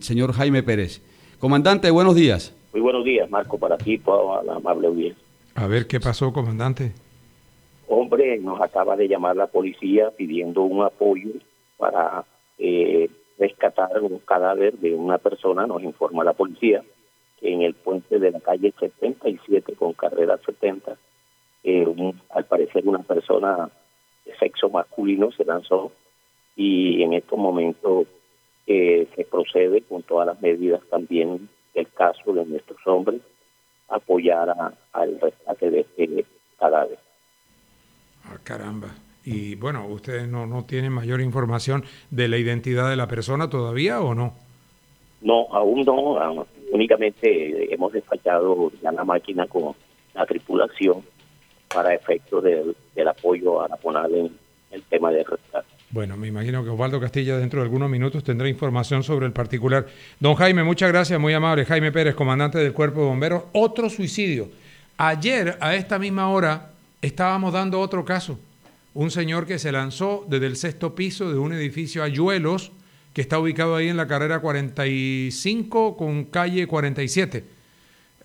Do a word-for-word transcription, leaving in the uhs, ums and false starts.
señor Jaime Pérez. Comandante, buenos días. Muy buenos días, Marco, para ti, toda la amable audiencia. A ver, ¿qué pasó, comandante? Hombre, nos acaba de llamar la policía pidiendo un apoyo para eh, rescatar un cadáver de una persona, nos informa la policía, que en el puente de la calle setenta y siete con carrera setenta, eh, un, al parecer una persona de sexo masculino se lanzó y en estos momentos eh, se procede con todas las medidas también del caso de nuestros hombres, apoyar a, al rescate de este cadáver. Ah, caramba. Y bueno, ¿ustedes no, no tienen mayor información de la identidad de la persona todavía o no? No, aún no, aún, únicamente hemos despachado ya la máquina con la tripulación para efecto del, del apoyo a la PONAL en el tema del rescate. Bueno, me imagino que Osvaldo Castilla dentro de algunos minutos tendrá información sobre el particular. Don Jaime, muchas gracias, muy amable. Jaime Pérez, comandante del Cuerpo de Bomberos. Otro suicidio. Ayer, a esta misma hora, estábamos dando otro caso. Un señor que se lanzó desde el sexto piso de un edificio Ayuelos, que está ubicado ahí en la carrera cuarenta y cinco con calle cuarenta y siete.